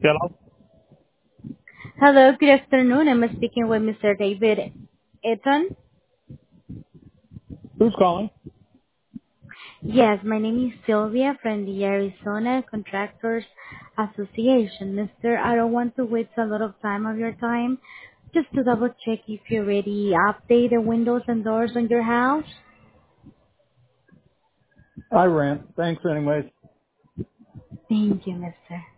Hello? Hello, good afternoon. I'm speaking with Mr. David Eaton. Who's calling? Yes, my name is Sylvia from the Arizona Contractors Association. Mister, I don't want to waste a lot of time of your time. Just to double check if you already update the windows and doors on your house. I rent. Thanks anyways. Thank you, mister.